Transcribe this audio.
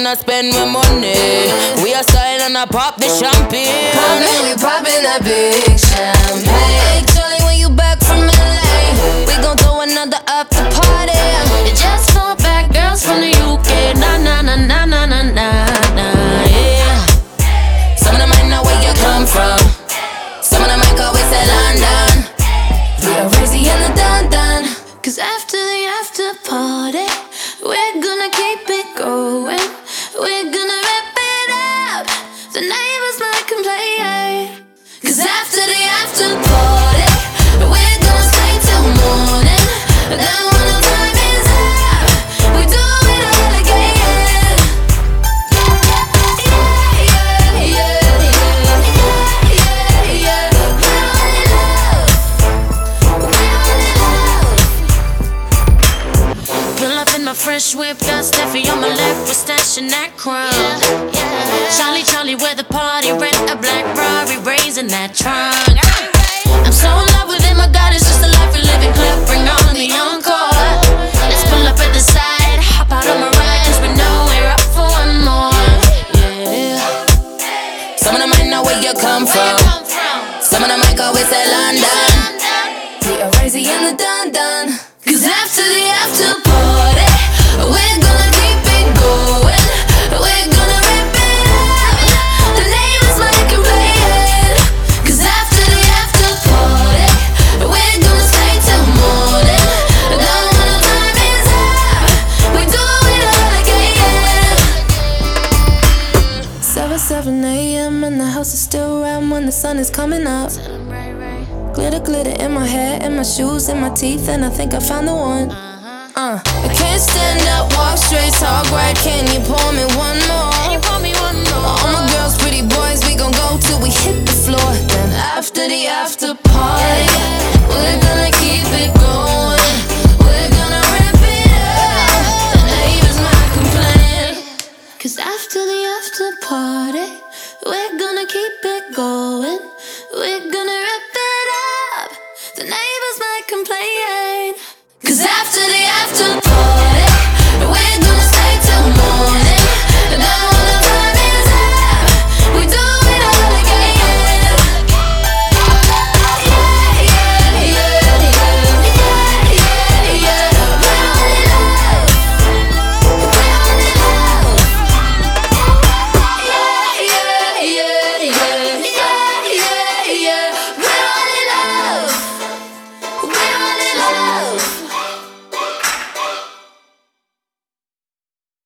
and I spend my money. We are style and I pop the champagne. We poppin' that big champagne. Hey Charlie, when you back from LA, we gon' throw another after party. It just four bad girls from the UK. Na na na na na na na na. Yeah. Some of them might know where you come from. Some of them might always say London. We are crazy in the dun-dun. Cause after the after party, we're gonna keep it going. We're gonna wrap it up. The neighbors might complain. Cause after the after party, we're gonna stay till morning. Then when the time is up, we do it all again. Yeah, yeah, yeah, yeah, yeah, yeah. We're all in love. We're all in love. Pull up in my fresh whip, got Steffi on my left, we're stashing that crown. Charlie, where the party, rent a black Rari, raising that trunk. I'm so in love with him, my God, it's just a life we live in. Club, bring on the encore. Let's pull up at the side, hop out on my ride, cause we know we're up for one more. Yeah. Some of them might know where you come from. Some of them might always say London. We are crazy in the dun-dun. Cause after the after party, we're gonna keep it going. We're gonna rip it up. The neighbors might complain. Cause after the after party, we're gonna stay till morning. Then when the time is up, we do it all again. 7 a.m. and the house is still round when the sun is coming up. Glitter, glitter in my hair, in my shoes, in my teeth, and I think I found the one. I can't stand up, walk straight, talk right. Can you pour me one more? All my girls, pretty boys, we gon' go till we hit the floor. Then after the after party, we're gonna keep it going. We're gonna rip it up. The neighbors might complain. Cause after the after party, we're gonna keep it going. We're gonna rip it up. The neighbors might complain. Cause after the after